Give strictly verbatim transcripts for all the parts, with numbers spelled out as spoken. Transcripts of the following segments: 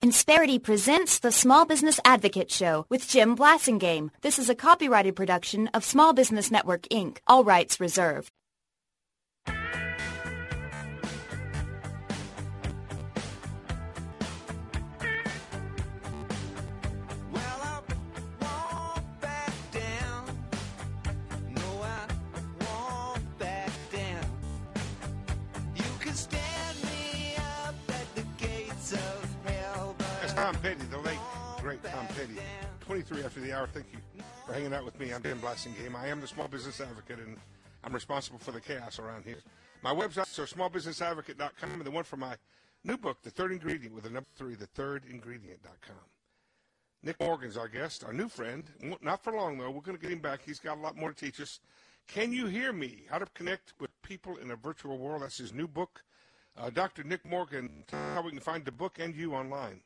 Insperity presents the Small Business Advocate Show with Jim Blasingame. This is a copyrighted production of Small Business Network, Incorporated. All rights reserved. Tom Petty, the late, great Tom Petty. twenty-three after the hour. Thank you for hanging out with me. I'm Jim Blasingame. I am the Small Business Advocate, and I'm responsible for the chaos around here. My websites are small business advocate dot com, and the one for my new book, The Third Ingredient, with the number three, the third ingredient dot com. Nick Morgan's our guest, our new friend. Not for long, though. We're going to get him back. He's got a lot more to teach us. Can You Hear Me? How to Connect with People in a Virtual World. That's his new book. Uh, Doctor Nick Morgan, tell us how we can find the book and you online.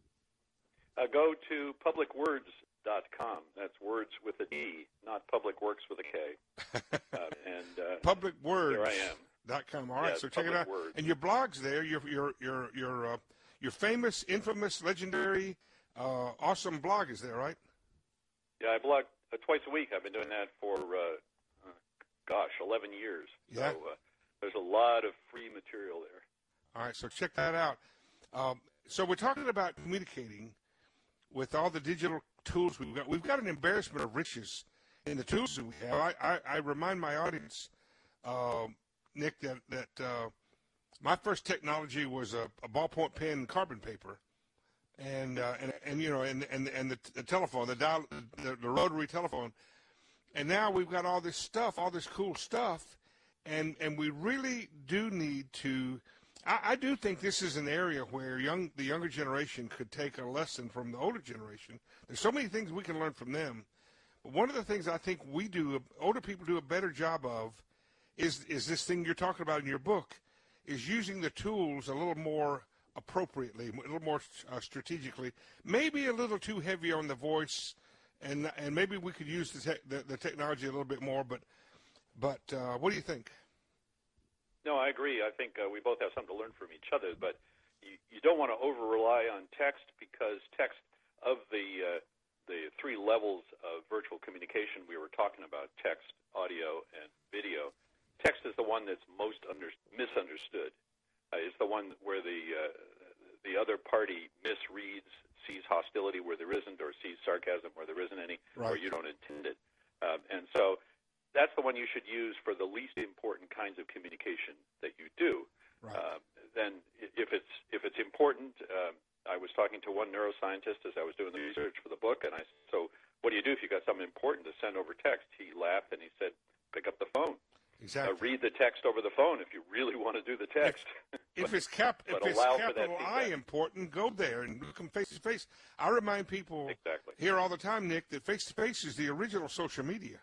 Uh, go to public words dot com. That's words with a D, not Public Works with a K. uh, and uh, public words here I am. Dot com. All right, yes, so check it out. Words. And your blog's there. Your your your your uh, your famous, infamous, legendary, uh, awesome blog is there, right? Yeah, I blog uh, twice a week. I've been doing that for uh, uh, gosh, eleven years. Yeah. So uh, there's a lot of free material there. All right, so check that out. Um, so we're talking about communicating with all the digital tools we've got. We've got an embarrassment of riches in the tools that we have. I, I, I remind my audience, uh, Nick, that, that uh, my first technology was a, a ballpoint pen and carbon paper, and uh, and, and you know, and and and the, the telephone, the, dial, the the rotary telephone, and now we've got all this stuff, all this cool stuff, and and we really do need to. I do think this is an area where young, the younger generation could take a lesson from the older generation. There's so many things we can learn from them. But one of the things I think we do, older people do a better job of, is is this thing you're talking about in your book, is using the tools a little more appropriately, a little more uh, strategically, maybe a little too heavy on the voice, and and maybe we could use the, te- the, the technology a little bit more. But but uh, what do you think? No, I agree. I think uh, we both have something to learn from each other, but you, you don't want to over-rely on text because text of the uh, the three levels of virtual communication we were talking about, text, audio, and video, text is the one that's most under, misunderstood. Uh, it's the one where the uh, the other party misreads, sees hostility where there isn't, or sees sarcasm where there isn't any, right. or you don't intend it. Um, and so that's the one you should use for the least important kinds of communication that you do. Right. Uh, then if it's if it's important, uh, I was talking to one neuroscientist as I was doing the research for the book, and I said, so what do you do if you got something important to send over text? He laughed and he said, pick up the phone. Exactly. Uh, read the text over the phone if you really want to do the text. If, but, if it's, cap, if it's capital I important, go there and look them face to face. I remind people exactly. here all the time, Nick, that face to face is the original social media.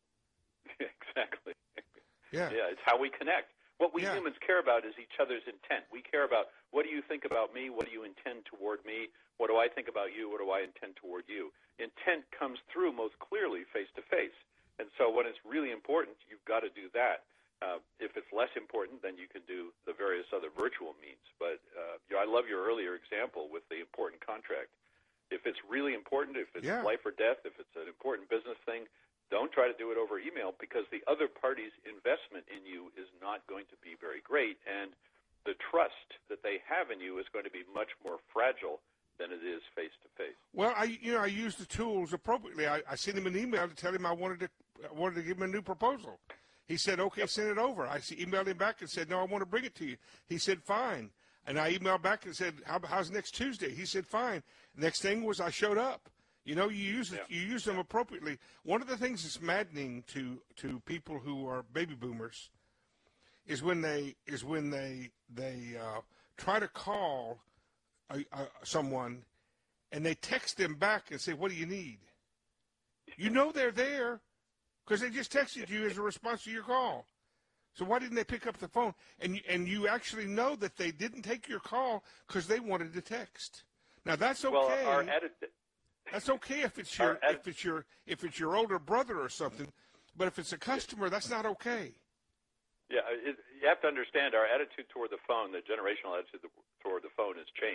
Exactly. Yeah. Yeah, it's how we connect. What we yeah. humans care about is each other's intent. We care about what do you think about me? What do you intend toward me? What do I think about you? What do I intend toward you? Intent comes through most clearly face to face. And so when it's really important, you've got to do that. Uh, if it's less important, then you can do the various other virtual means. But uh, you know, I love your earlier example with the important contract. If it's really important, if it's yeah. life or death, if it's an important business thing, don't try to do it over email because the other party's investment in you is not going to be very great, and the trust that they have in you is going to be much more fragile than it is face-to-face. Well, I you know I use the tools appropriately. I, I sent him an email to tell him I wanted to I wanted to give him a new proposal. He said, okay, yep. send it over. I emailed him back and said, no, I want to bring it to you. He said, fine. And I emailed back and said, How, how's next Tuesday? He said, fine. Next thing was I showed up. You know, you use it, yeah. you use them appropriately. One of the things that's maddening to, to people who are baby boomers is when they is when they they uh, try to call a, a, someone and they text them back and say, "What do you need?" You know they're there because they just texted you as a response to your call. So why didn't they pick up the phone? And you, and you actually know that they didn't take your call because they wanted to text. Now that's okay. Well, our edit- That's okay if it's your ed- if it's your if it's your older brother or something, but if it's a customer, that's not okay. Yeah, it, you have to understand our attitude toward the phone, the generational attitude toward the phone has changed.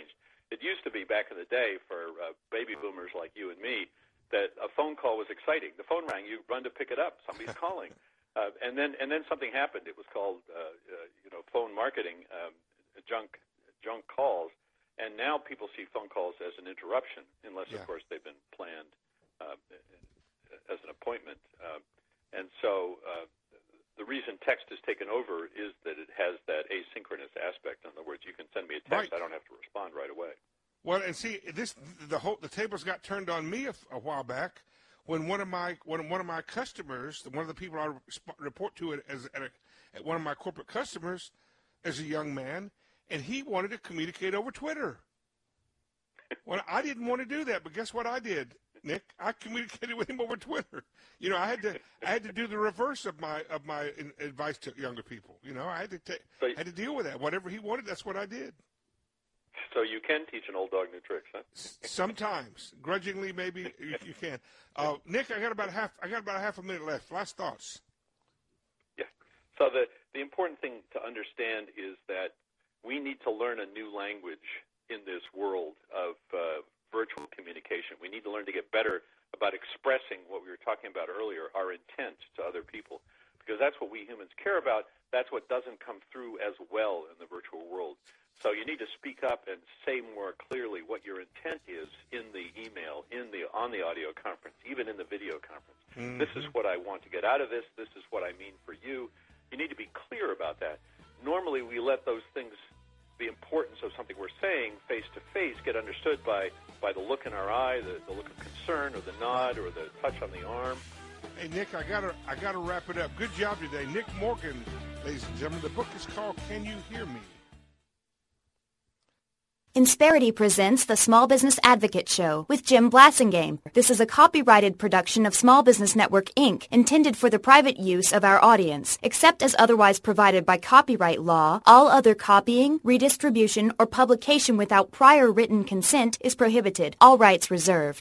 It used to be back in the day for uh, baby boomers like you and me that a phone call was exciting. The phone rang, you run to pick it up. Somebody's calling, uh, and then and then something happened. It was called uh, uh, you know phone marketing, um, junk junk calls, and now people see phone calls as an interruption, unless yeah. of course they've been planned uh, as an appointment. Uh, and so uh, the reason text is taken over is that it has that asynchronous aspect. In other words, you can send me a text, right. I don't have to respond right away. Well, and see, this the whole the tables got turned on me a, a while back when one of my when one of my customers, one of the people I report to as at, a, at one of my corporate customers, is a young man, and he wanted to communicate over Twitter. Well, I didn't want to do that, but guess what I did, Nick? I communicated with him over Twitter. You know, I had to I had to do the reverse of my of my advice to younger people. You know, I had to take so, I had to deal with that. Whatever he wanted, that's what I did. So you can teach an old dog new tricks, huh? Sometimes, grudgingly, maybe you, you can. Uh, Nick, I got about a half. I got about a half a minute left. Last thoughts. Yeah. So the the important thing to understand is that we need to learn a new language in this world of uh, virtual communication. We need to learn to get better about expressing what we were talking about earlier, our intent to other people, because that's what we humans care about. That's what doesn't come through as well in the virtual world. So you need to speak up and say more clearly what your intent is in the email, in the on the audio conference, even in the video conference. Mm-hmm. This is what I want to get out of this. This is what I mean for you. You need to be clear about that. Normally we let those things, the importance of something we're saying face-to-face, get understood by, by the look in our eye, the, the look of concern, or the nod, or the touch on the arm. Hey, Nick, I gotta, I gotta wrap it up. Good job today. Nick Morgan, ladies and gentlemen. The book is called Can You Hear Me? Insperity presents the Small Business Advocate Show with Jim Blasingame. This is a copyrighted production of Small Business Network, Incorporated, intended for the private use of our audience. Except as otherwise provided by copyright law, all other copying, redistribution, or publication without prior written consent is prohibited. All rights reserved.